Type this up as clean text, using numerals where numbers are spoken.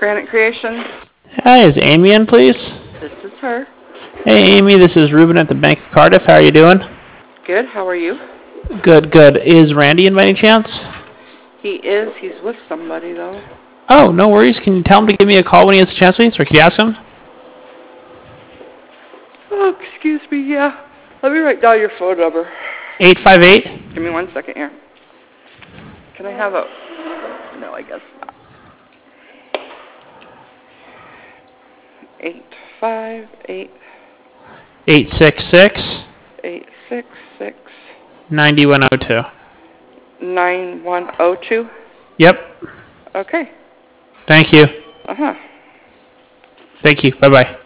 Granite Creations. Hi, is Amy in, please? This is her. Hey, Amy, this is Ruben at the Bank of Cardiff. How are you doing? Good. How are you? Good, good. Is Randy in by any chance? He is. He's with somebody, though. Oh, no worries. Can you tell him to give me a call when he has a chance, please? Or can you ask him? Oh, excuse me. Yeah. Let me write down your phone number. 858? Give me 1 second here. Can I have a... No, I guess not. 858 866 866 9102. 9102. Yep. Okay. Thank you. Uh-huh. Thank you. Bye-bye.